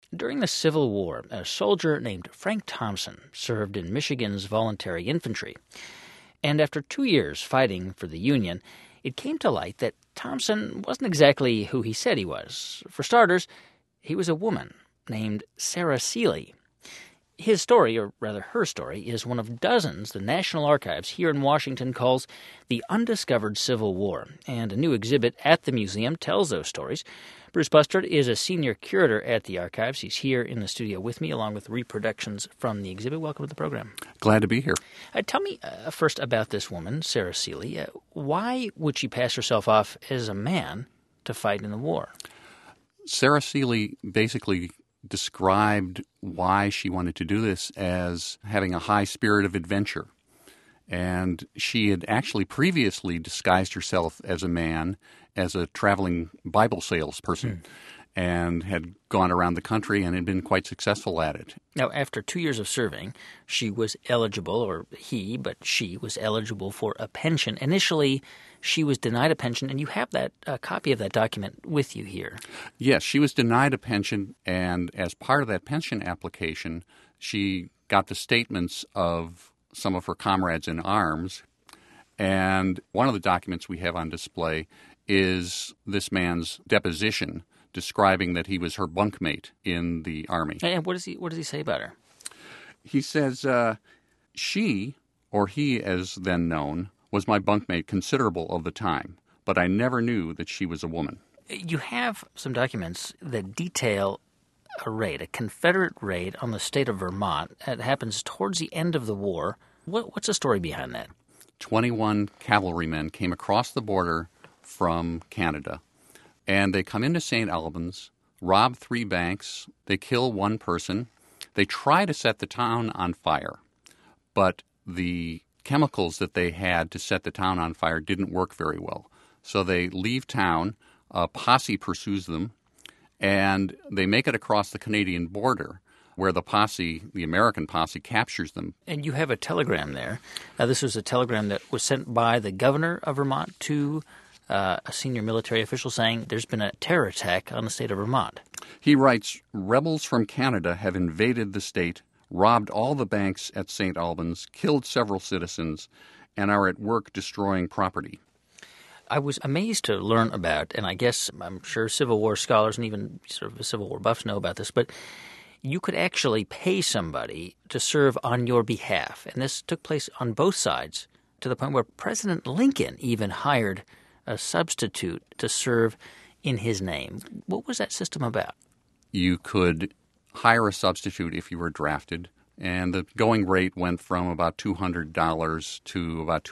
During the Civil War, a soldier named Frank Thompson served in Michigan's voluntary infantry. And after 2 years fighting for the Union, it came to light that Thompson wasn't exactly who he said he was. For starters, he was a woman named Sarah Seeley. His story, or rather her story, is one of dozens the National Archives here in Washington calls the Undiscovered Civil War, and a new exhibit at the museum tells those stories. Bruce Bustard is a senior curator at the archives. He's here in the studio with me, along with reproductions from the exhibit. Welcome to the program. Glad to be here. Tell me first about this woman, Sarah Seeley. Why would she pass herself off as a man to fight in the war? Sarah Seeley basically described why she wanted to do this as having a high spirit of adventure. And she had actually previously disguised herself as a man, as a traveling Bible salesperson, and had gone around the country and had been quite successful at it. Now, after 2 years of serving, she was eligible, or he, but she was eligible for a pension. Initially, she was denied a pension, and you have that copy of that document with you here. Yes, she was denied a pension, and as part of that pension application, she got the statements of some of her comrades in arms. And one of the documents we have on display is this man's deposition describing that he was her bunkmate in the Army. And what does he say about her? He says, she, or he as then known, was my bunkmate considerable of the time, but I never knew that she was a woman. You have some documents that detail a raid, a Confederate raid on the state of Vermont. It happens towards the end of the war. What's the story behind that? 21 cavalrymen came across the border from Canada, and they come into St. Albans, rob 3 banks, they kill 1 person, they try to set the town on fire, but the chemicals that they had to set the town on fire didn't work very well. So they leave town, a posse pursues them, and they make it across the Canadian border, where the posse, the American posse, captures them. And you have a telegram there. This was a telegram that was sent by the governor of Vermont to a senior military official saying there's been a terror attack on the state of Vermont. He writes, "Rebels from Canada have invaded the state, robbed all the banks at St. Albans, killed several citizens, and are at work destroying property." I was amazed to learn about, and I guess I'm sure Civil War scholars and even sort of Civil War buffs know about this, but you could actually pay somebody to serve on your behalf. And this took place on both sides to the point where President Lincoln even hired a substitute to serve in his name. What was that system about? You could hire a substitute if you were drafted, and the going rate went from about $200 to about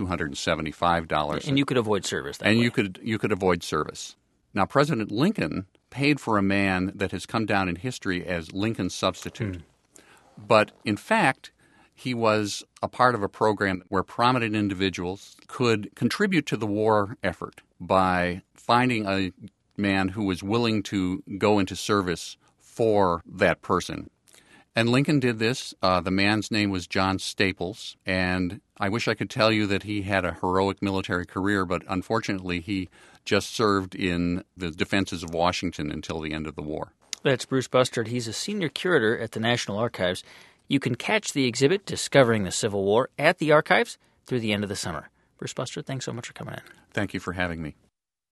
$275. And you could avoid service that way. And you could avoid service. Now, President Lincoln paid for a man that has come down in history as Lincoln's substitute. But in fact, he was a part of a program where prominent individuals could contribute to the war effort by finding a man who was willing to go into service for that person. And Lincoln did this. The man's name was John Staples, and I wish I could tell you that he had a heroic military career, but unfortunately he just served in the defenses of Washington until the end of the war. That's Bruce Bustard. He's a senior curator at the National Archives. You can catch the exhibit, Discovering the Civil War, at the archives through the end of the summer. Bruce Bustard, thanks so much for coming in. Thank you for having me.